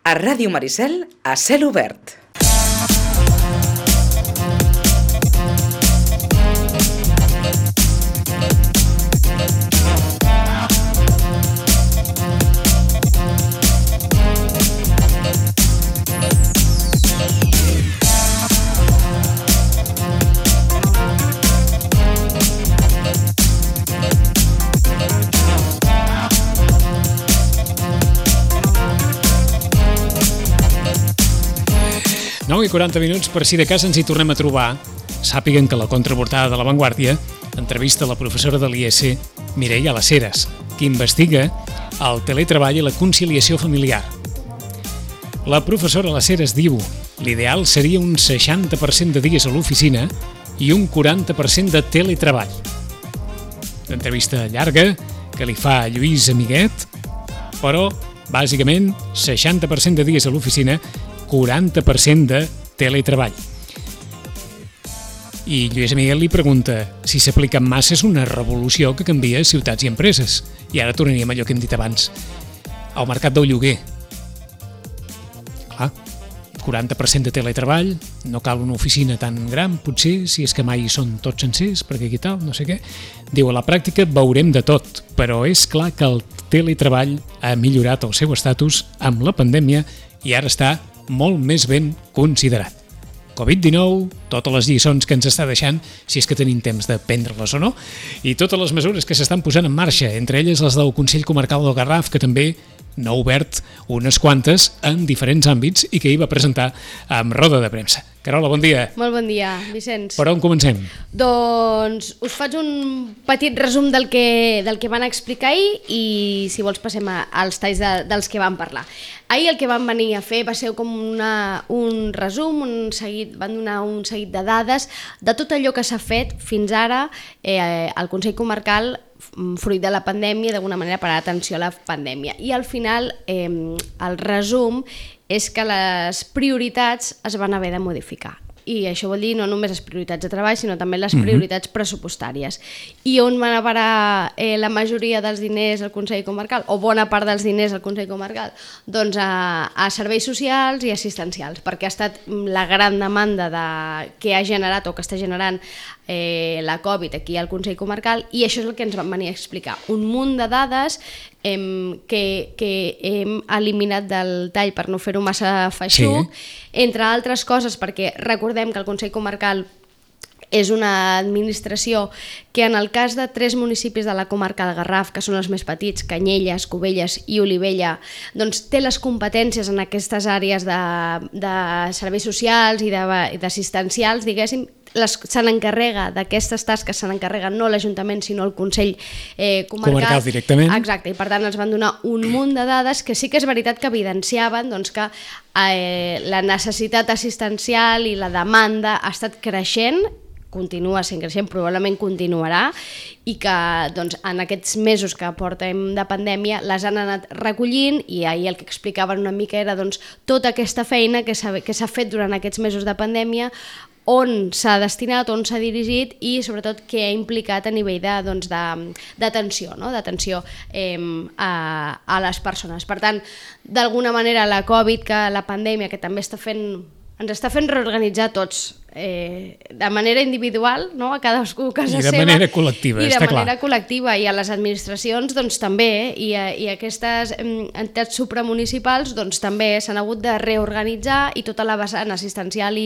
A Ràdio Maricel, a cel obert. I 40 minuts, per si de cas ens hi tornem a trobar. Sàpiguen que la contraportada de La Vanguardia entrevista la professora de l'IES, Mireia Las Heras, que investiga el teletreball i la conciliació familiar. La professora Las Heras diu: l'ideal seria un 60% de dies a l'oficina i un 40% de teletreball. L'entrevista llarga que li fa Lluís Amiguet, però bàsicament 60% de dies a l'oficina, 40% de teletreball. I Lluís Amiguet li pregunta si s'aplica en massa és una revolució que canvia ciutats i empreses. I ara tornaríem a allò que hem dit abans, al mercat del lloguer. Clar, 40% de teletreball, no cal una oficina tan gran, potser, si és que mai són tots sencers, perquè aquí tal, no sé què. Diu, a la pràctica veurem de tot, però és clar que el teletreball ha millorat el seu estatus amb la pandèmia i ara està molt més ben considerat. Covid-19, totes les lliçons que ens està deixant, si és que tenim temps de prendre-les o no, i totes les mesures que s'estan posant en marxa, entre elles les del Consell Comarcal del Garraf, que també n'ha obert unes quantes en diferents àmbits i que hi va presentar amb roda de premsa. Carola, bon dia. Molt bon dia, Vicenç. Per on comencem? Doncs us faig un petit resum del que van explicar ahir i, si vols, passem als talls dels que van parlar. Ahir el que van venir a fer va ser com un resum, van donar un seguit de dades de tot allò que s'ha fet fins ara al Consell Comarcal fruit de la pandèmia, d'alguna manera per atenció a la pandèmia. I al final el resum és que les prioritats es van haver de modificar. I això vol dir no només les prioritats de treball, sinó també les prioritats pressupostàries. I on van a parar la majoria dels diners al Consell Comarcal, o bona part dels diners al Consell Comarcal? Doncs a serveis socials i assistencials, perquè ha estat la gran demanda que ha generat o que està generant la Covid aquí al Consell Comarcal, i això és el que ens van venir a explicar. Un munt de dades que hem eliminat del tall per no fer-ho massa feixuc, entre altres coses perquè recordem que el Consell Comarcal és una administració que en el cas de 3 municipis de la comarca del Garraf, que són els més petits, Canyelles, Cubelles i Olivella, doncs té les competències en aquestes àrees de serveis socials i d'assistencials, diguéssim, se n'encarrega d'aquestes tasques, se n'encarrega no l'Ajuntament sinó el Consell Comarcal directament. Exacte, i per tant ens van donar un munt de dades que sí que és veritat que evidenciaven que la necessitat assistencial i la demanda ha estat creixent, continua sent creixent, probablement continuarà, i que en aquests mesos que portem de pandèmia les han anat recollint, i ahir el que explicaven una mica era tota aquesta feina que s'ha fet durant aquests mesos de pandèmia, on s'ha destinat, on s'ha dirigit i sobretot què ha implicat a nivell d'atenció, d'atenció a les persones. Per tant, d'alguna manera la Covid, la pandèmia, que també ens està fent reorganitzar tots, de manera individual, a cadascú a casa seva. I de manera col·lectiva, està clar. I de manera col·lectiva, i a les administracions també, i aquestes entitats supramunicipals també s'han hagut de reorganitzar, i tota la vessant assistencial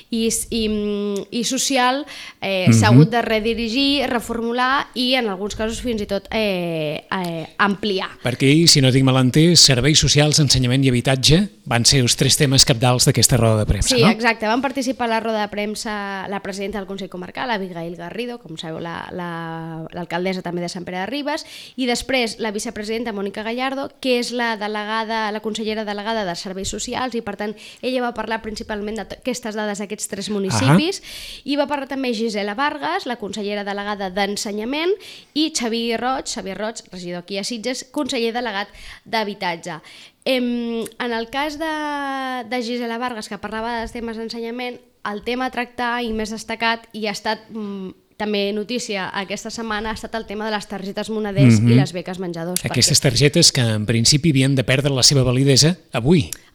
i social s'ha hagut de redirigir, reformular i en alguns casos fins i tot ampliar. Perquè, si no tinc mal entès, serveis socials, ensenyament i habitatge van ser els 3 temes cabdals d'aquesta roda de premsa, no? Sí, exacte. Van participar a la roda de premsa la presidenta del Consell Comarcal, Abigail Garrido, com sabeu, l'alcaldessa també de Sant Pere de Ribes, i després la vicepresidenta Mònica Gallardo, que és la consellera delegada de Serveis Socials, i per tant ella va parlar principalment d'aquestes dades d'aquests 3 municipis, i va parlar també Gisela Vargas, la consellera delegada d'Ensenyament, i Xavier Roig, regidor aquí a Sitges, conseller delegat d'Habitatge. En el cas de Gisela Vargas, que parlava dels temes d'ensenyament, el tema a tractar i més destacat, i ha estat també notícia aquesta setmana, ha estat el tema de les targetes moneders i les beques menjadors. Aquestes targetes que en principi havien de perdre la seva validesa avui.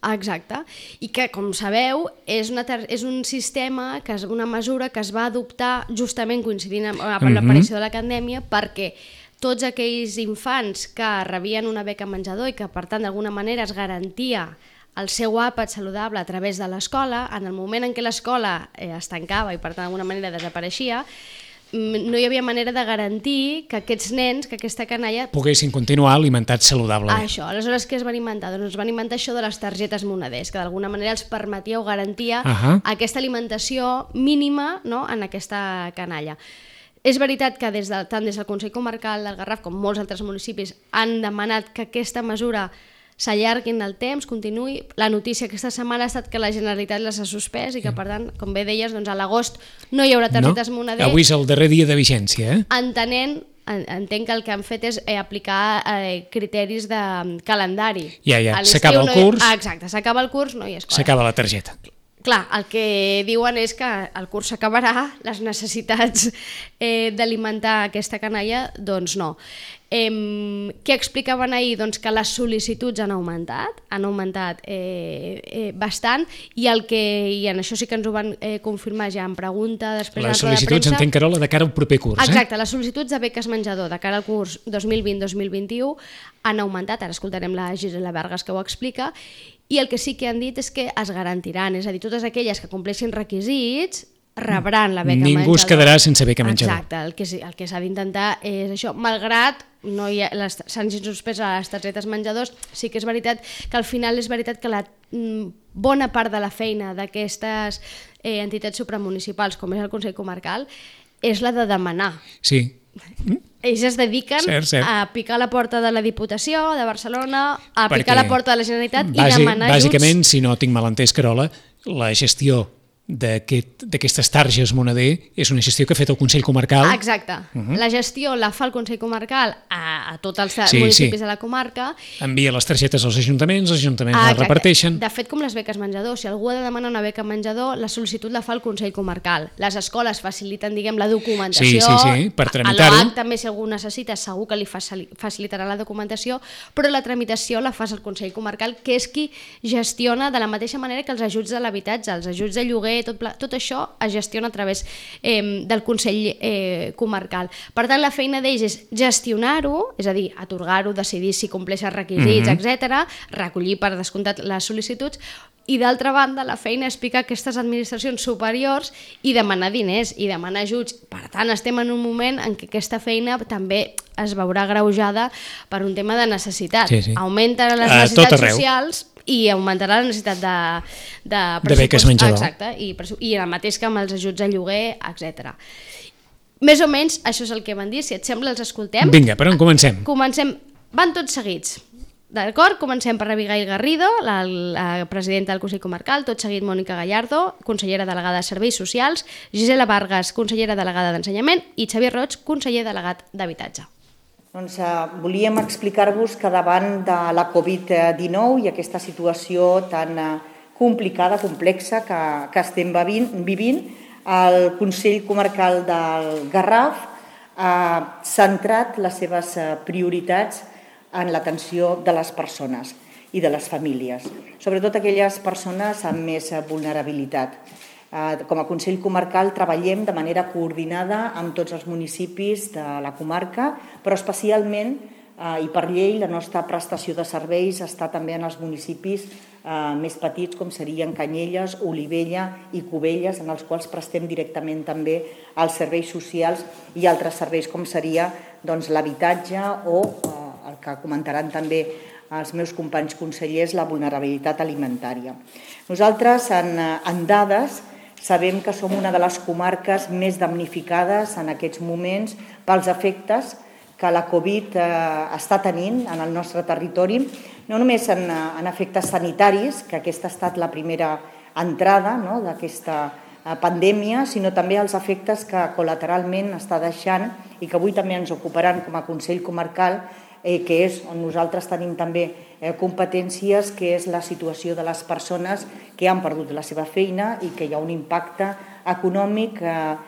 Exacte, i que, com sabeu, és un sistema, una mesura que es va adoptar justament coincidint amb l'aparició de la pandèmia, perquè tots aquells infants que rebien una beca menjador i que, per tant, d'alguna manera es garantia el seu àpat saludable a través de l'escola, en el moment en què l'escola es tancava i, per tant, d'alguna manera desapareixia, no hi havia manera de garantir que aquests nens, que aquesta canalla... poguessin continuar alimentats saludablement. Això, aleshores què es van inventar? Doncs es van inventar això de les targetes moneders, que d'alguna manera els permetia o garantia aquesta alimentació mínima, no?, en aquesta canalla. És veritat que tant des del Consell Comarcal del Garraf com molts altres municipis han demanat que aquesta mesura s'allarguin el temps, continuï. La notícia aquesta setmana ha estat que la Generalitat les ha suspès i que, per tant, com bé deies, doncs a l'agost no hi haurà targetes moneders. Avui és el darrer dia de vigència, Entenc que el que han fet és aplicar criteris de calendari. Ja, s'acaba el curs. Exacte, s'acaba el curs, no hi ha escola. S'acaba la targeta. Clar, el que diuen és que el curs s'acabarà, les necessitats d'alimentar aquesta canalla, doncs no. Què explicaven ahir? Doncs que les sol·licituds han augmentat bastant, i en això sí que ens ho van confirmar ja en pregunta després de la roda de premsa. Les sol·licituds, entenc, Carola, de cara al proper curs. Exacte, les sol·licituds de beques menjador de cara al curs 2020-2021 han augmentat, ara escoltarem la Gisela Vargas que ho explica, i el que sí que han dit és que es garantiran, és a dir, totes aquelles que compleixin requisits rebran la beca menjador. Ningú es quedarà sense beca menjador. Exacte, el que s'ha d'intentar és això, malgrat s'han suspès a les targetes menjadors, sí que és veritat que al final és veritat que la bona part de la feina d'aquestes entitats supramunicipals, com és el Consell Comarcal, és la de demanar. Sí. Ells es dediquen a picar la porta de la Diputació de Barcelona, a picar la porta de la Generalitat i demanar ajuts. Bàsicament, si no tinc mal entès, Carola, la gestió d'aquestes targes moneder és una gestió que ha fet el Consell Comarcal. Exacte. La gestió la fa el Consell Comarcal a tots els municipis de la comarca. Envia les targetes als ajuntaments, els ajuntaments les reparteixen. De fet, com les beques menjador, si algú ha de demanar una beca menjador, la sol·licitud la fa el Consell Comarcal. Les escoles faciliten, diguem, la documentació. Sí, per tramitar-ho. A l'OAC també, si algú necessita, segur que li facilitarà la documentació, però la tramitació la fa el Consell Comarcal, que és qui gestiona de la mateixa manera que els ajuts de l'habitatge, els ajuts de lloguer, tot això es gestiona a través del Consell Comarcal. Per tant, la feina d'ells és gestionar-ho, és a dir, atorgar-ho, decidir si compleix els requisits, etc., recollir per descomptat les sol·licituds, i d'altra banda la feina és picar aquestes administracions superiors i demanar diners i demanar ajuts. Per tant, estem en un moment en què aquesta feina també es veurà agreujada per un tema de necessitat. Augmenten les necessitats socials i augmentarà la necessitat de beques menjador. Exacte, i el mateix que amb els ajuts a lloguer, etc. Més o menys això és el que van dir. Si et sembla, els escoltem. Vinga, per on comencem? Van tots seguits. D'acord? Comencem per Abigail Garrido, la presidenta del Consell Comarcal, tot seguit Mònica Gallardo, consellera delegada de Serveis Socials, Gisela Vargas, consellera delegada d'Ensenyament, i Xavier Roig, conseller delegat d'Habitatge. Doncs volíem explicar-vos que davant de la Covid-19 i aquesta situació tan complicada, complexa que estem vivint, el Consell Comarcal del Garraf ha centrat les seves prioritats en l'atenció de les persones i de les famílies, sobretot aquelles persones amb més vulnerabilitat. Com a Consell Comarcal treballem de manera coordinada amb tots els municipis de la comarca, però especialment i per llei la nostra prestació de serveis està també en els municipis més petits com serien Canyelles, Olivella i Cubelles, en els quals prestem directament també els serveis socials i altres serveis com seria l'habitatge o el que comentaran també els meus companys consellers, la vulnerabilitat alimentària. Nosaltres, en dades, sabem que som una de les comarques més damnificades en aquests moments pels efectes que la Covid està tenint en el nostre territori, no només en efectes sanitaris, que aquesta ha estat la primera entrada d'aquesta pandèmia, sinó també els efectes que col·lateralment està deixant i que avui també ens ocuparan com a Consell Comarcal, que és on nosaltres tenim també competències, que és la situació de les persones que han perdut la seva feina i que hi ha un impacte econòmic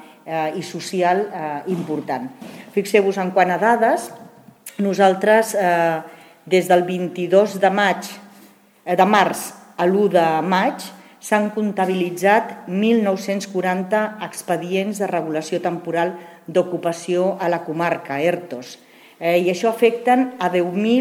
i social important. Fixeu-vos en quant a dades, nosaltres des del 22 de març a l'1 de maig s'han comptabilitzat 1.940 expedients de regulació temporal d'ocupació a la comarca, ERTOs, i això afecten a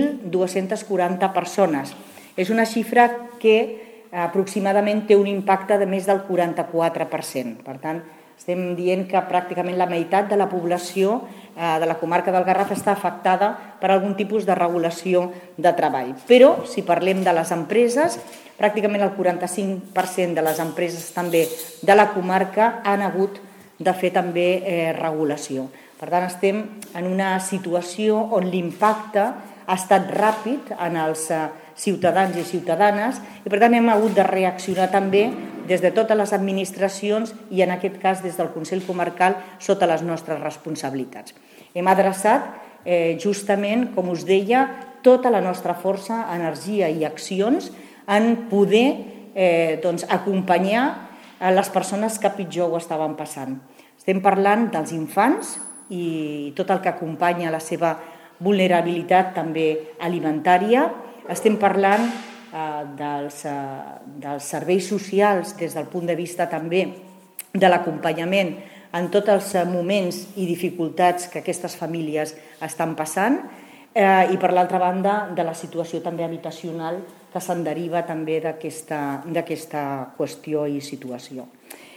10.240 persones. És una xifra que aproximadament té un impacte de més del 44%. Per tant, estem dient que pràcticament la meitat de la població de la comarca del Garraf està afectada per algun tipus de regulació de treball. Però, si parlem de les empreses, pràcticament el 45% de les empreses també de la comarca han hagut de fer també regulació. Per tant, estem en una situació on l'impacte ha estat ràpid en els ciutadans i ciutadanes i, per tant, hem hagut de reaccionar també des de totes les administracions i, en aquest cas, des del Consell Comarcal, sota les nostres responsabilitats. Hem adreçat, justament, com us deia, tota la nostra força, energia i accions en poder acompanyar les persones que pitjor ho estaven passant. Estem parlant dels infants i tot el que acompanya la seva vulnerabilitat també alimentària. Estem parlant dels serveis socials des del punt de vista també de l'acompanyament en tots els moments i dificultats que aquestes famílies estan passant i, per l'altra banda, de la situació també habitacional que se'n deriva també d'aquesta qüestió i situació.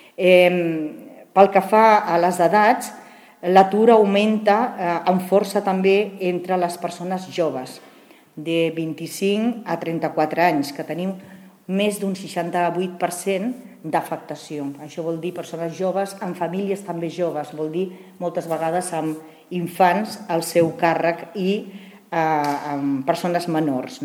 Pel que fa a les edats, l'atur augmenta amb força també entre les persones joves, de 25 a 34 anys, que tenim més d'un 68% d'afectació. Això vol dir persones joves amb famílies també joves, vol dir moltes vegades amb infants al seu càrrec i amb persones menors.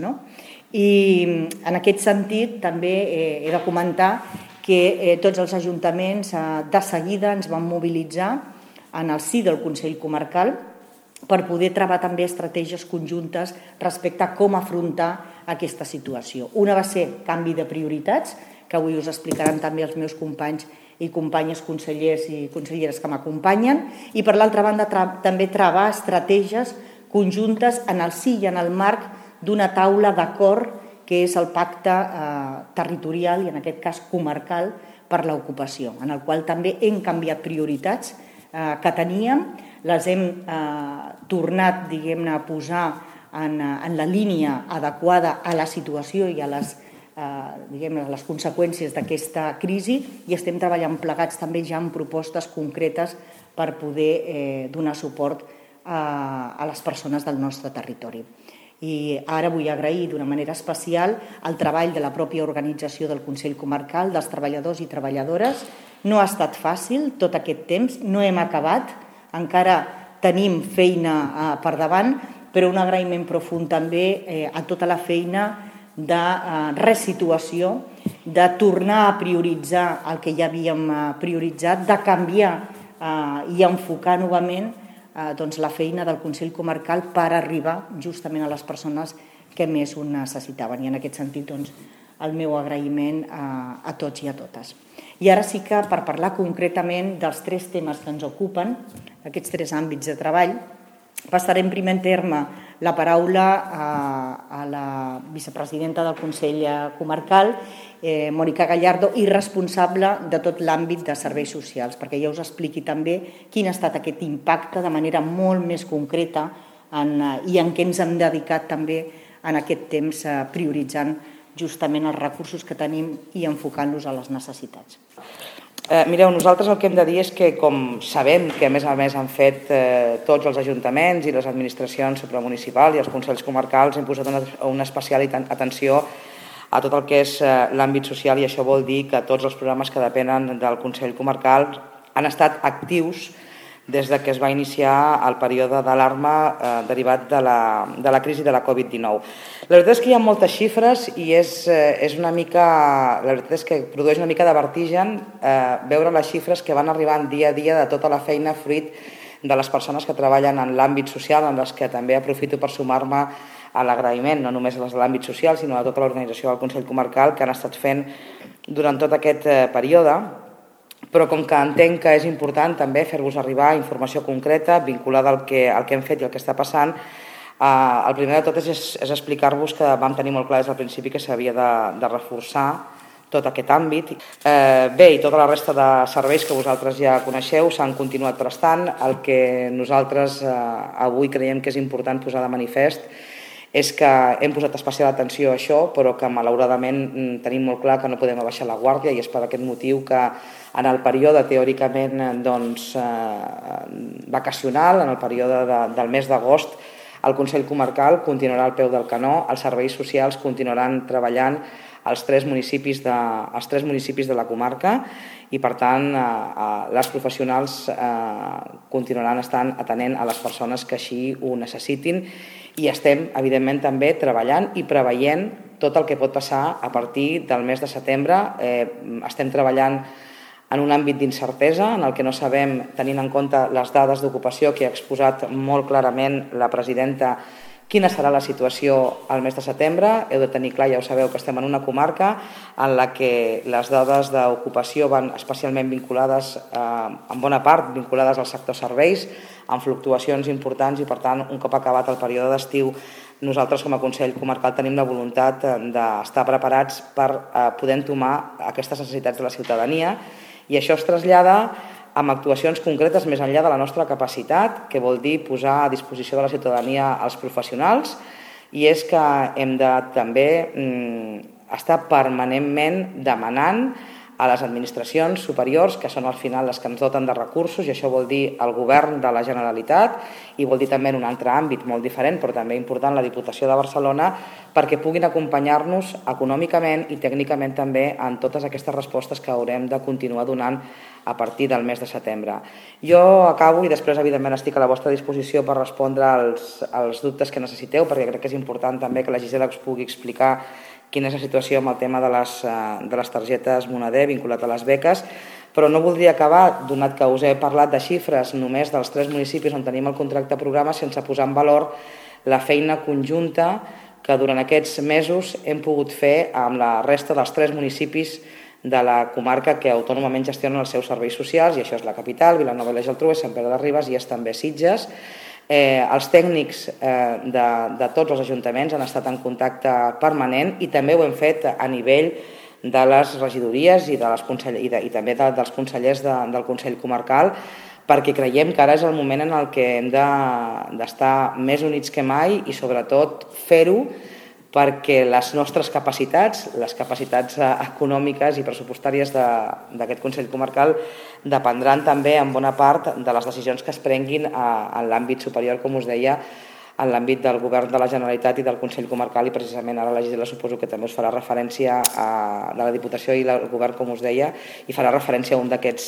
I en aquest sentit també he de comentar que tots els ajuntaments de seguida ens van mobilitzar en el si del Consell Comarcal per poder treballar també estratègies conjuntes respecte a com afrontar aquesta situació. Una va ser canvi de prioritats, que avui us explicaran també els meus companys i companyes consellers i conselleres que m'acompanyen, i per l'altra banda també treballar estratègies conjuntes en el si i en el marc d'una taula d'acord que és el pacte territorial i en aquest cas comarcal per l'ocupació, en el qual també hem canviat prioritats que teníem, les hem tornat, diguem-ne, a posar en la línia adequada a la situació i a les conseqüències d'aquesta crisi i estem treballant plegats també ja en propostes concretes per poder donar suport a les persones del nostre territori. I ara vull agrair d'una manera especial el treball de la pròpia organització del Consell Comarcal, dels treballadors i treballadores. No ha estat fàcil tot aquest temps, no hem acabat, encara tenim feina per davant, però un agraïment profund també a tota la feina de resituació, de tornar a prioritzar el que ja havíem prioritzat, de canviar i enfocar novament la feina del Consell Comarcal per arribar justament a les persones que més ho necessitaven. I en aquest sentit, el meu agraïment a tots i a totes. I ara sí que, per parlar concretament dels 3 temes que ens ocupen, aquests 3 àmbits de treball, passaré en primer terme la paraula a la vicepresidenta del Consell Comarcal, Mònica Gallardo, i responsable de tot l'àmbit de serveis socials, perquè ja us expliqui també quin ha estat aquest impacte de manera molt més concreta i en què ens hem dedicat també en aquest temps prioritzant justament els recursos que tenim i enfocant-los a les necessitats. Mireu, nosaltres el que hem de dir és que, com sabem que a més han fet tots els ajuntaments i les administracions supramunicipals i els consells comarcals, hem posat una especial atenció a tot el que és l'àmbit social, i això vol dir que tots els programes que depenen del Consell Comarcal han estat actius des que es va iniciar el període d'alarma derivat de la crisi de la Covid-19. La veritat és que hi ha moltes xifres i la veritat és que produeix una mica de vertigen veure les xifres que van arribant dia a dia de tota la feina fruit de les persones que treballen en l'àmbit social, en les que també aprofito per sumar-me a l'agraïment, no només a les de l'àmbit social, sinó a tota l'organització del Consell Comarcal que han estat fent durant tot aquest període. Però com que entenc que és important també fer-vos arribar informació concreta vinculada al que hem fet i al que està passant, El primer de tot és explicar-vos que vam tenir molt clar des del principi que s'havia de reforçar tot aquest àmbit. Bé, i tota la resta de serveis que vosaltres ja coneixeu s'han continuat prestant. El que nosaltres avui creiem que és important posar de manifest és que hem posat especial atenció a això, però que malauradament tenim molt clar que no podem abaixar la guàrdia, i és per aquest motiu que en el període teòricament vacacional, en el període del mes d'agost, el Consell Comarcal continuarà al peu del canó, els serveis socials continuaran treballant als tres municipis de la comarca, i per tant les professionals continuaran estant atenent a les persones que així ho necessitin, i estem evidentment també treballant i preveient tot el que pot passar a partir del mes de setembre. Estem treballant en un àmbit d'incertesa en el que no sabem, tenint en compte les dades d'ocupació que ha exposat molt clarament la presidenta, quina serà la situació al mes de setembre. Heu de tenir clar, ja ho sabeu, que estem en una comarca en la que les dades d'ocupació van especialment vinculades, en bona part vinculades al sector serveis, amb fluctuacions importants, i per tant, un cop acabat el període d'estiu, nosaltres com a Consell Comarcal tenim la voluntat d'estar preparats per poder entomar aquestes necessitats de la ciutadania, i això es trasllada amb actuacions concretes més enllà de la nostra capacitat, que vol dir posar a disposició de la ciutadania els professionals, i és que hem de també estar permanentment demanant a les administracions superiors, que són al final les que ens doten de recursos, i això vol dir el govern de la Generalitat, i vol dir també en un altre àmbit molt diferent, però també important, la Diputació de Barcelona, perquè puguin acompanyar-nos econòmicament i tècnicament també en totes aquestes respostes que haurem de continuar donant a partir del mes de setembre. Jo acabo, i després evidentment estic a la vostra disposició per respondre als dubtes que necessiteu, perquè crec que és important també que la Gisela us pugui explicar quina és la situació amb el tema de les targetes Moneder vinculat a les beques, però no voldria acabar, donat que us he parlat de xifres només dels 3 municipis on tenim el contracte programa, sense posar en valor la feina conjunta que durant aquests mesos hem pogut fer amb la resta dels 3 municipis de la comarca que autònomament gestionen els seus serveis socials, i això és la capital, Vilanova i la Geltrú, Sant Pere de Ribes i és també Sitges. Els tècnics de tots els ajuntaments han estat en contacte permanent, i també ho hem fet a nivell de les regidories i també dels consellers del Consell Comarcal, perquè creiem que ara és el moment en el que hem d'estar més units que mai, i sobretot fer-ho perquè les nostres capacitats, les capacitats econòmiques i pressupostàries d'aquest Consell Comarcal dependran també en bona part de les decisions que es prenguin en l'àmbit superior, com us deia, en l'àmbit del Govern de la Generalitat i del Consell Comarcal, i precisament ara la Gisela suposo que també us farà referència de la Diputació i el Govern, com us deia, i farà referència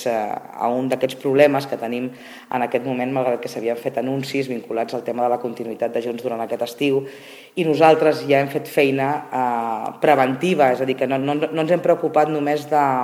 a un d'aquests problemes que tenim en aquest moment, malgrat que s'havien fet anuncis vinculats al tema de la continuïtat de Junts durant aquest estiu, i nosaltres ja hem fet feina preventiva, és a dir, que no ens hem preocupat només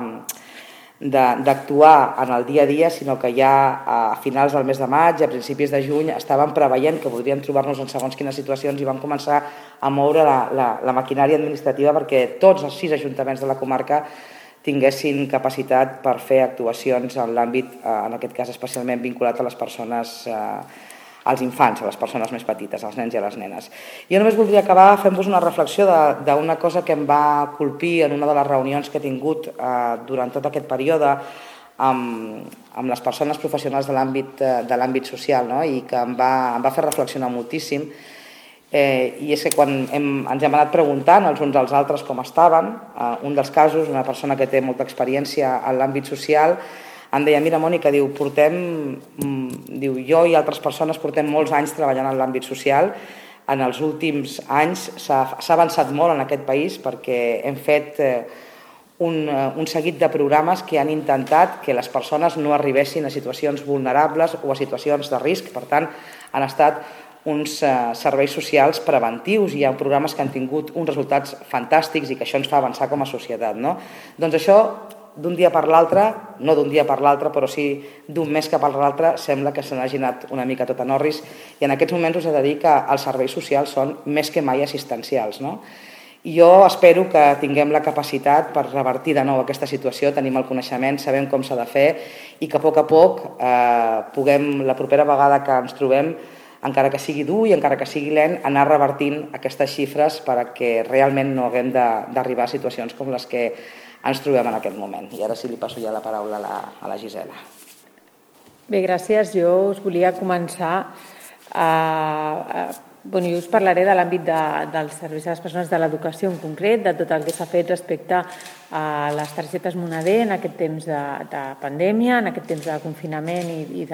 d'actuar en el dia a dia, sinó que ja a finals del mes de maig, a principis de juny, estàvem preveient que podríem trobar-nos en segons quines situacions, i vam començar a moure la maquinària administrativa perquè tots els 6 ajuntaments de la comarca tinguessin capacitat per fer actuacions en l'àmbit, en aquest cas especialment vinculat a les persones, als infants, a les persones més petites, als nens i a les nenes. Jo només voldria acabar fent-vos una reflexió d'una cosa que em va colpir en una de les reunions que he tingut durant tot aquest període amb les persones professionals de l'àmbit social, no? I que em va fer reflexionar moltíssim, i és que quan ens hem anat preguntant els uns als altres com estaven, un dels casos, una persona que té molta experiència en l'àmbit social, em deia, mira, Mònica, jo i altres persones portem molts anys treballant en l'àmbit social. En els últims anys s'ha avançat molt en aquest país perquè hem fet un seguit de programes que han intentat que les persones no arribessin a situacions vulnerables o a situacions de risc. Per tant, han estat uns serveis socials preventius, i hi ha programes que han tingut uns resultats fantàstics i que això ens fa avançar com a societat, no? Doncs això, d'un dia per l'altre, no d'un dia per l'altre, però sí d'un mes cap a l'altre, sembla que se n'hagi anat una mica tot a Norris, i en aquests moments us he de dir que els serveis socials són més que mai assistencials, no? I jo espero que tinguem la capacitat per revertir de nou aquesta situació, tenim el coneixement, sabem com s'ha de fer, i que a poc puguem, la propera vegada que ens trobem, encara que sigui dur i encara que sigui lent, anar revertint aquestes xifres perquè realment no haguem d'arribar a situacions com les que ens trobem en aquest moment. I ara sí li passo ja la paraula a la Gisela. Bé, gràcies. Jo us volia començar jo us parlaré de l'àmbit dels serveis a les persones de l'educació en concret, de tot el que s'ha fet respecte a les targetes Moneder en aquest temps de pandèmia, en aquest temps de confinament i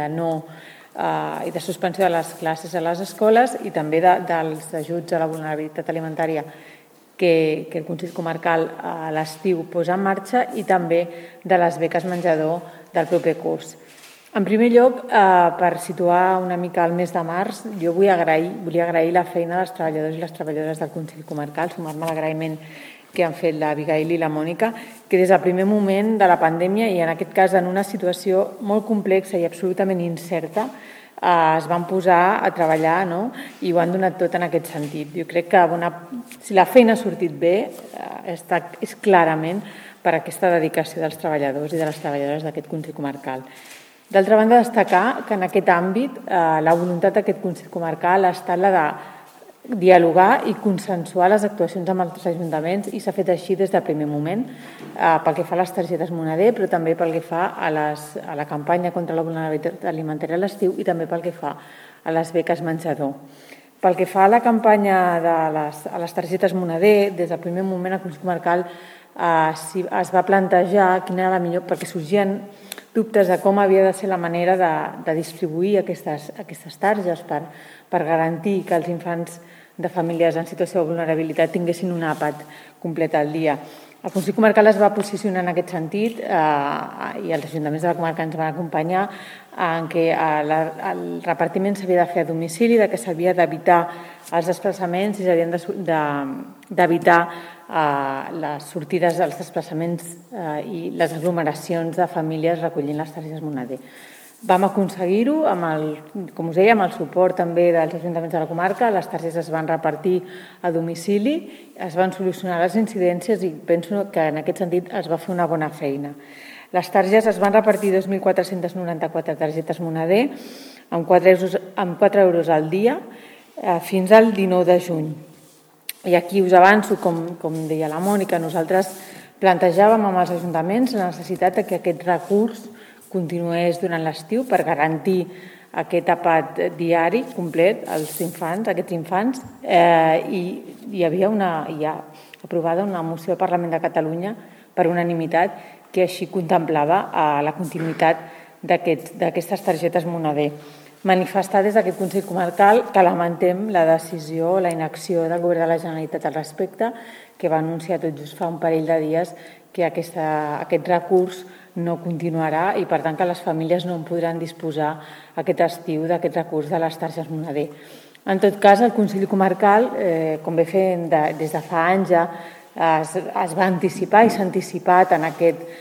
de suspensió de les classes a les escoles i també dels ajuts a la vulnerabilitat alimentària que el Consell Comarcal a l'estiu posa en marxa i també de les beques menjador del proper curs. En primer lloc, per situar una mica el mes de març, jo volia agrair la feina dels treballadors i les treballadores del Consell Comarcal, sumar-me a l'agraïment que han fet l'Abigail i la Mònica, que des del primer moment de la pandèmia i en aquest cas en una situació molt complexa i absolutament incerta, es van posar a treballar i ho han donat tot en aquest sentit. Jo crec que si la feina ha sortit bé és clarament per aquesta dedicació dels treballadors i de les treballadores d'aquest Consell Comarcal. D'altra banda, destacar que en aquest àmbit la voluntat d'aquest Consell Comarcal ha estat la de dialogar i consensuar les actuacions amb altres ajuntaments i s'ha fet així des del primer moment pel que fa a les targetes Moneder, però també pel que fa a la campanya contra la vulnerabilitat alimentària a l'estiu i també pel que fa a les beques menjador. Pel que fa a la campanya a les targetes Moneder, des del primer moment el Consell Comarcal es va plantejar quina era la millor, perquè sorgien dubtes de com havia de ser la manera de distribuir aquestes targes per garantir que els infants de famílies en situació de vulnerabilitat tinguessin un àpat complet al dia. El Consell Comarcal es va posicionar en aquest sentit i els ajuntaments de la comarca ens van acompanyar en què el repartiment s'havia de fer a domicili, que s'havia d'evitar els desplaçaments i s'havien d'evitar les sortides dels desplaçaments i les aglomeracions de famílies recollint les targetes Moneder. Vam aconseguir-ho, com us deia, amb el suport també dels ajuntaments de la comarca. Les targetes es van repartir a domicili, es van solucionar les incidències i penso que en aquest sentit es va fer una bona feina. Les targetes es van repartir 2.494 targetes Moneder amb 4 euros al dia fins al 19 de juny. I aquí us avanço, com deia la Mònica, nosaltres plantejàvem amb els ajuntaments la necessitat que aquest recurs continués durant l'estiu per garantir aquest àpat diari complet als infants, aquests infants, i hi havia ja aprovada una moció al Parlament de Catalunya per unanimitat que així contemplava la continuïtat d'aquestes targetes Moneder. Manifestar des d'aquest Consell Comarcal que lamentem la decisió, la inacció del Govern de la Generalitat al respecte, que va anunciar tot just fa un parell de dies que aquest recurs no continuarà i, per tant, que les famílies no en podran disposar aquest estiu d'aquest recurs de les targetes Moneder. En tot cas, el Consell Comarcal, com ve fent des de fa anys ja, es va anticipar i s'ha anticipat en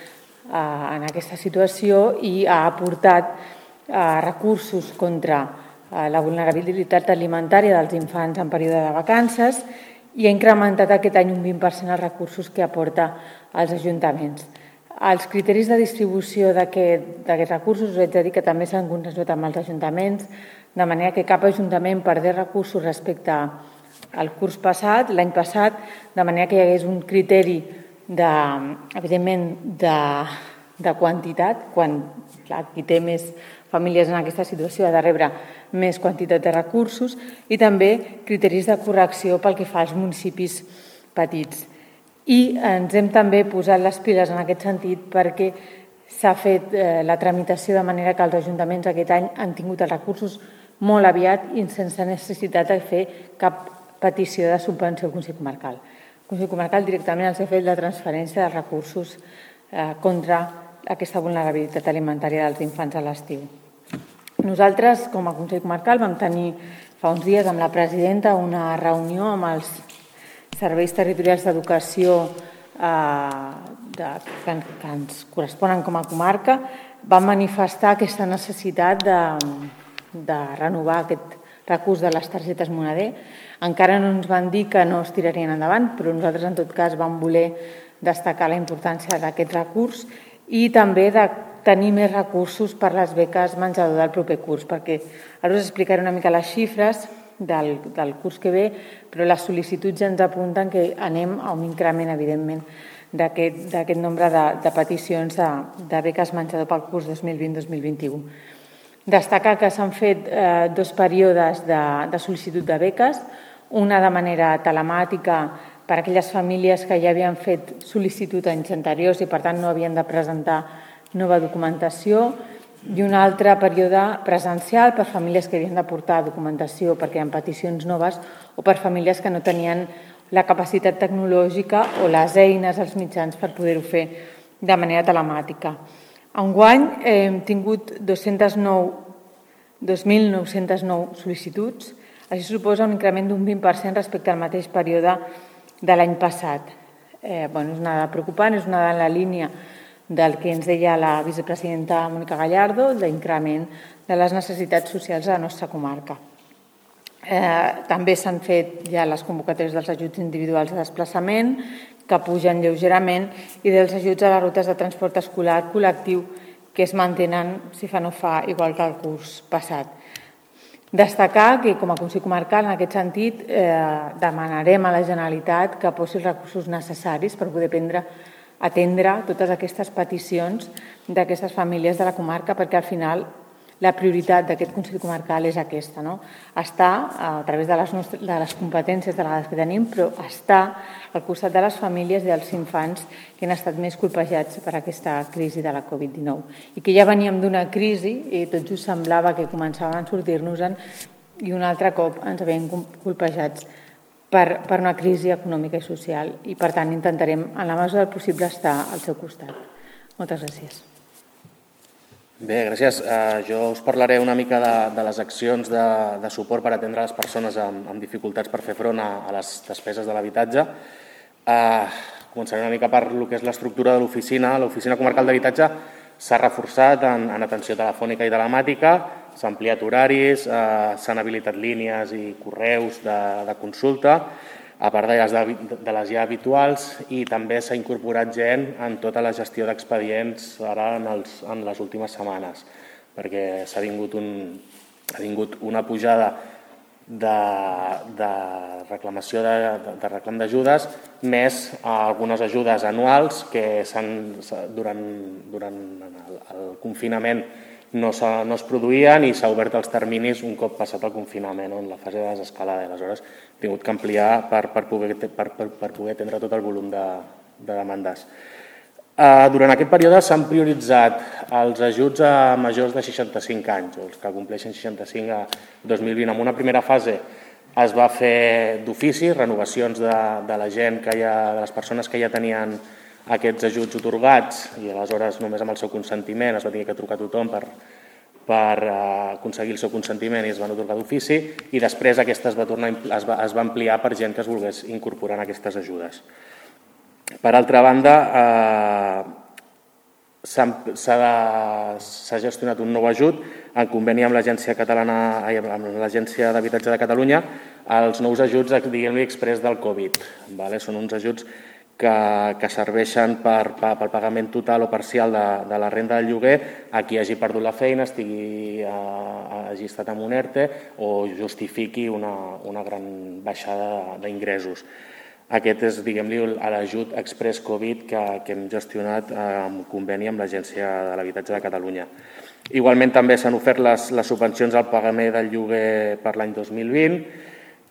aquesta situació i ha aportat recursos contra la vulnerabilitat alimentària dels infants en període de vacances i ha incrementat aquest any un 20% els recursos que aporta als ajuntaments. Els criteris de distribució d'aquests recursos us haig de dir que també s'han consensuat amb els ajuntaments, de manera que cap ajuntament perdés recursos respecte al curs passat, l'any passat, de manera que hi hagués un criteri, evidentment, de quantitat, quan qui té més famílies en aquesta situació ha de rebre més quantitat de recursos, i també criteris de correcció pel que fa als municipis petits. I ens hem també posat les piles en aquest sentit perquè s'ha fet la tramitació de manera que els ajuntaments aquest any han tingut els recursos molt aviat i sense necessitat de fer cap petició de subvenció al Consell Comarcal. El Consell Comarcal directament els ha fet la transferència dels recursos contra aquesta vulnerabilitat alimentària dels infants a l'estiu. Nosaltres, com a Consell Comarcal, vam tenir fa uns dies amb la presidenta una reunió amb els serveis territorials d'educació que ens corresponen com a comarca. Vam manifestar aquesta necessitat de renovar aquest recurs de les targetes Moneder. Encara no ens van dir que no es tirarien endavant, però nosaltres en tot cas vam voler destacar la importància d'aquest recurs i també de tenir més recursos per les beques menjador del proper curs, perquè ara us explicaré una mica les xifres del curs que ve, però les sol·licituds ja ens apunten que anem a un increment, evidentment, d'aquest nombre de peticions de beques menjador pel curs 2020-2021. Destacar que s'han fet 2 períodes de sol·licitud de beques, una de manera telemàtica per a aquelles famílies que ja havien fet sol·licitud anys anteriors i per tant no havien de presentar nova documentació, i un altre període presencial per famílies que havien de portar documentació perquè hi ha peticions noves o per famílies que no tenien la capacitat tecnològica o les eines, els mitjans per poder-ho fer de manera telemàtica. Enguany hem tingut 2.909 sol·licituds. Això suposa un increment d'un 20% respecte al mateix període de l'any passat. És una dada preocupant, és una dada en la línia del que ens deia la vicepresidenta Mónica Gallardo, d'increment de les necessitats socials a la nostra comarca. També s'han fet ja les convocatòries dels ajuts individuals de desplaçament, que pugen lleugerament, i dels ajuts a les rutes de transport escolar col·lectiu, que es mantenen, si fa no fa, igual que el curs passat. Destacar que, com a Consell Comarcal, en aquest sentit, demanarem a la Generalitat que posi els recursos necessaris per poder atendre totes aquestes peticions d'aquestes famílies de la comarca, perquè al final la prioritat d'aquest Consell Comarcal és aquesta, estar a través de les competències delegades que tenim, però estar al costat de les famílies i dels infants que han estat més colpejats per aquesta crisi de la Covid-19 i que ja veníem d'una crisi i tot just semblava que començàvem a sortir-nos-en i un altre cop ens veiem colpejats per una crisi econòmica i social i, per tant, intentarem, en la mesura del possible, estar al seu costat. Moltes gràcies. Bé, gràcies. Jo us parlaré una mica de les accions de suport per atendre les persones amb dificultats per fer front a les despeses de l'habitatge. Començaré una mica per el que és l'estructura de l'oficina. L'Oficina Comarcal d'Habitatge s'ha reforçat en atenció telefònica i telemàtica, s'ha ampliat horaris, s'han habilitat línies i correus de consulta, a part de les ja habituals, i també s'ha incorporat gent en tota la gestió d'expedients ara en les últimes setmanes, perquè s'ha vingut una pujada de reclamació de reclam d'ajudes, més algunes ajudes anuals que durant el confinament no es produïen i s'ha obert els terminis un cop passat el confinament o en la fase de desescalada. Aleshores, hem tingut que ampliar per poder atendre tot el volum de demandes. Durant aquest període s'han prioritzat els ajuts a majors de 65 anys, o els que compleixen 65 a 2020. En una primera fase es va fer d'ofici, renovacions de la gent, de les persones que ja tenien aquests ajuts otorgats, i aleshores només amb el seu consentiment es va tenir que trucar a tothom per aconseguir el seu consentiment i es van otorgar d'ofici, i després aquesta es va ampliar per gent que es volgués incorporar en aquestes ajudes. Per altra banda, s'ha gestionat un nou ajut en conveni amb l'Agència d'Habitatge de Catalunya, els nous ajuts, diguem-li, exprés del Covid. Són uns ajuts que serveixen pel pagament total o parcial de la renda del lloguer a qui hagi perdut la feina, hagi estat amb un ERTE o justifiqui una gran baixada d'ingressos. Aquest és, diguem-li, l'ajut express Covid que hem gestionat en conveni amb l'Agència de l'Habitatge de Catalunya. Igualment també s'han ofert les subvencions al pagament del lloguer per l'any 2020.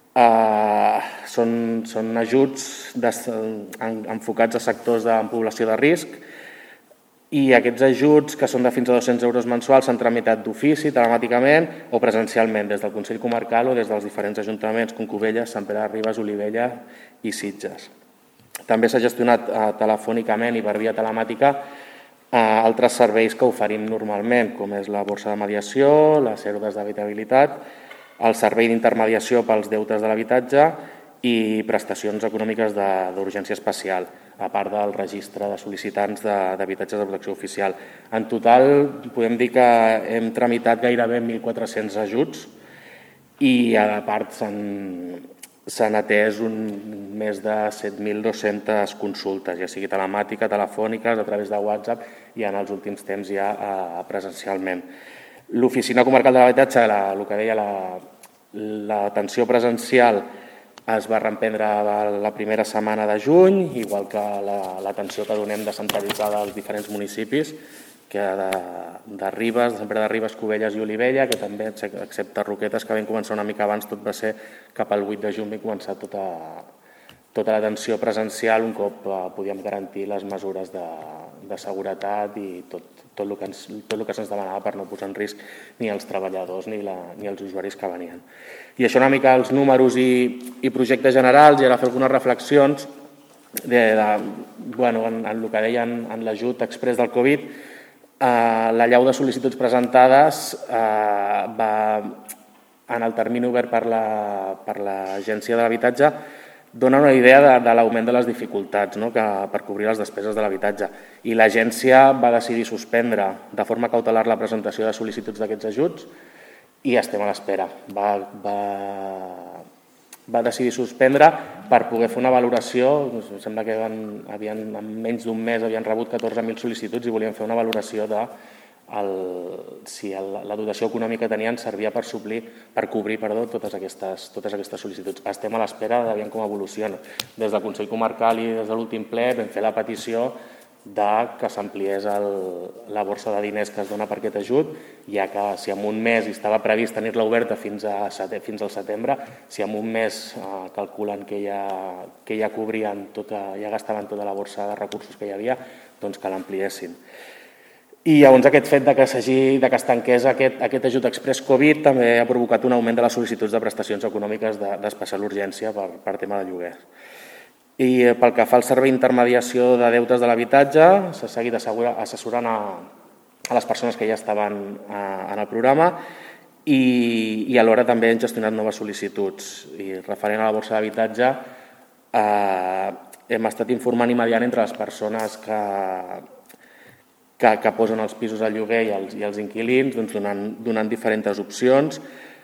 Són ajuts enfocats a sectors amb població de risc, i aquests ajuts, que són de fins a 200 euros mensuals, s'han tramitat d'ofici, telemàticament o presencialment des del Consell Comarcal o des dels diferents ajuntaments com Cubelles, Sant Pere de Ribes, Olivella i Sitges. També s'ha gestionat telefònicament i per via telemàtica altres serveis que oferim normalment, com és la borsa de mediació, les cèdules d'habitabilitat, el servei d'intermediació pels deutes de l'habitatge i prestacions econòmiques d'urgència especial, a part del registre de sol·licitants d'habitatges de protecció oficial. En total, podem dir que hem tramitat gairebé 1.400 ajuts i, a part, s'han atès més de 7.200 consultes, ja sigui telemàtica, telefòniques, a través de WhatsApp i en els últims temps ja presencialment. L'Oficina Comarcal de l'Habitatge, el que deia l'atenció presencial, es va reemprendre la primera setmana de juny, igual que l'atenció que donem descentralitzada als diferents municipis, que de Ribes, de Sant Pere de Ribes, Cubelles i Olivella, que també, excepte Roquetes, que vam començar una mica abans, tot va ser cap al 8 de juny, vam començar tota l'atenció presencial un cop podíem garantir les mesures de seguretat i tot el que se'ns demanava per no posar en risc ni els treballadors ni els usuaris que venien. I això una mica els números i projectes generals, i ara fer algunes reflexions en el que deien en l'ajut exprés del Covid. La llau de sol·licituds presentades en el termini obert per l'Agència de l'Habitatge dona una idea de l'augment de les dificultats per cobrir les despeses de l'habitatge. I l'agència va decidir suspendre de forma cautelar la presentació de sol·licituds d'aquests ajuts i estem a l'espera. Va decidir suspendre per poder fer una valoració. Sembla que en menys d'un mes havien rebut 14.000 sol·licituds i volien fer una valoració de si la dotació econòmica que tenien servia per cobrir totes aquestes sol·licituds. Estem a l'espera de veure com evoluciona. Des del Consell Comarcal i des de l'últim ple vam fer la petició que s'ampliés la borsa de diners que es dona per aquest ajut, ja que si en un mes estava previst tenir-la oberta fins al setembre, si en un mes calculen que ja cobrien, ja gastaven tota la borsa de recursos que hi havia, doncs que l'ampliessin. I llavors aquest fet que es tanqués aquest ajut express Covid també ha provocat un augment de les sol·licituds de prestacions econòmiques d'especial urgència per tema de lloguer. I pel que fa al servei d'intermediació de deutes de l'habitatge, s'ha seguit assessorant a les persones que ja estaven en el programa i alhora també hem gestionat noves sol·licituds. I referent a la borsa d'habitatge, hem estat informant i mediant entre les persones que posen els pisos al lloguer i els inquilins, donant diferents opcions,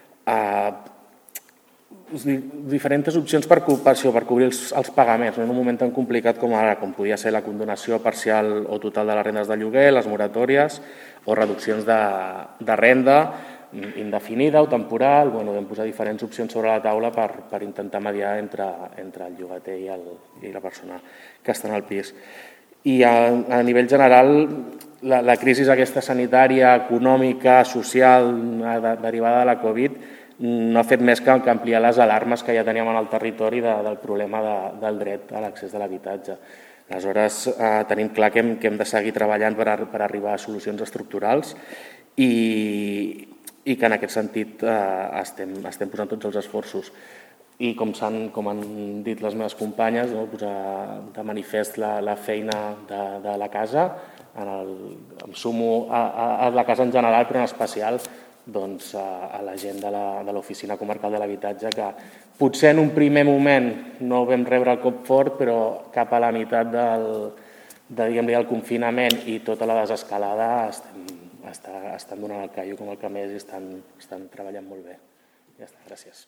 per cobrir els pagaments en un moment tan complicat com ara, com podia ser la condonació parcial o total de les rendes de lloguer, les moratòries o reduccions de renda indefinida o temporal. Vam posar diferents opcions sobre la taula per intentar mediar entre el llogater i la persona que està en el pis. I a nivell general, la crisi aquesta sanitària, econòmica, social, derivada de la Covid, no ha fet més que ampliar les alarmes que ja teníem en el territori del problema del dret a l'accés a l'habitatge. Aleshores, tenim clar que hem de seguir treballant per arribar a solucions estructurals i que en aquest sentit estem posant tots els esforços. I com han dit les meves companyes, posar de manifest la feina de la casa, em sumo a la casa en general, però en especial a la gent de l'Oficina Comarcal de l'Habitatge, que potser en un primer moment no vam rebre el cop fort, però cap a la meitat del confinament i tota la desescalada estan donant el callo com el que més i estan treballant molt bé. Ja està, gràcies.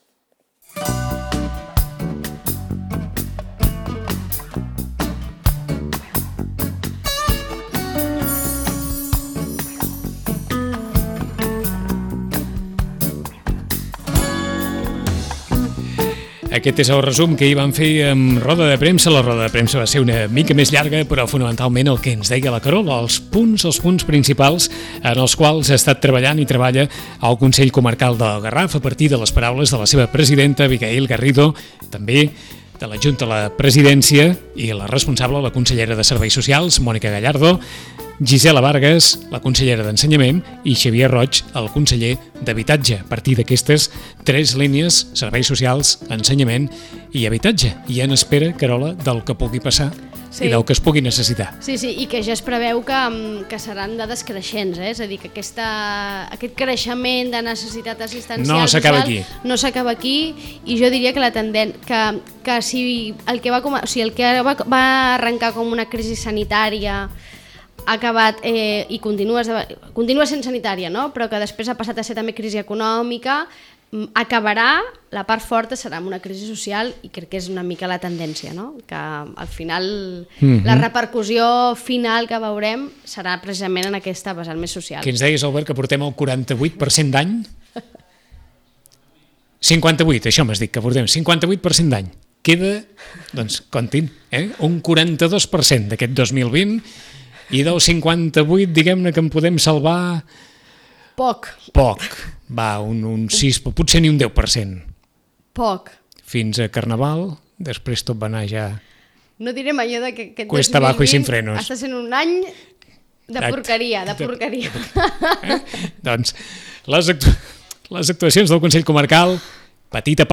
Aquest és el resum que hi van fer amb roda de premsa. La roda de premsa va ser una mica més llarga, però fonamentalment el que ens deia la Carola, els punts principals en els quals ha estat treballant i treballa al Consell Comarcal del Garraf a partir de les paraules de la seva presidenta, Abigail Garrido, també de l'adjunta a la presidència i la responsable, la consellera de Serveis Socials, Mònica Gallardo, Gisela Vargas, la consellera d'Ensenyament, i Xavier Roig, el conseller d'Habitatge. A partir d'aquestes 3 línies, serveis socials, ensenyament i habitatge. I en espera, Carola, del que pugui passar i del que es pugui necessitar. Sí, i que ja es preveu que seran dades creixents, és a dir, que aquest creixement de necessitat assistencial no s'acaba aquí. No s'acaba aquí, i jo diria que la tendència que si el que va arrencar com una crisi sanitària ha acabat i continua sent sanitària, no? Però que després ha passat a ser també crisi econòmica, acabarà, la part forta serà amb una crisi social i crec que és una mica la tendència, no? Que al final la repercussió final que veurem serà precisament en aquesta vessant més social. Que ens deies, Albert, que portem el 48% d'any? 58, això m'has dit, que portem 58% d'any. Queda, doncs, comptin, un 42% d'aquest 2020 i del 58, diguem-ne que en podem salvar... Poc. Va, un 6, potser ni un 10%. Poc. Fins a Carnaval, després tot va anar ja... No direm allò de que aquest Cuesta abajo y sin frenos. està sent un any de porqueria, de porqueria. Doncs les actuacions del Consell Comarcal, petita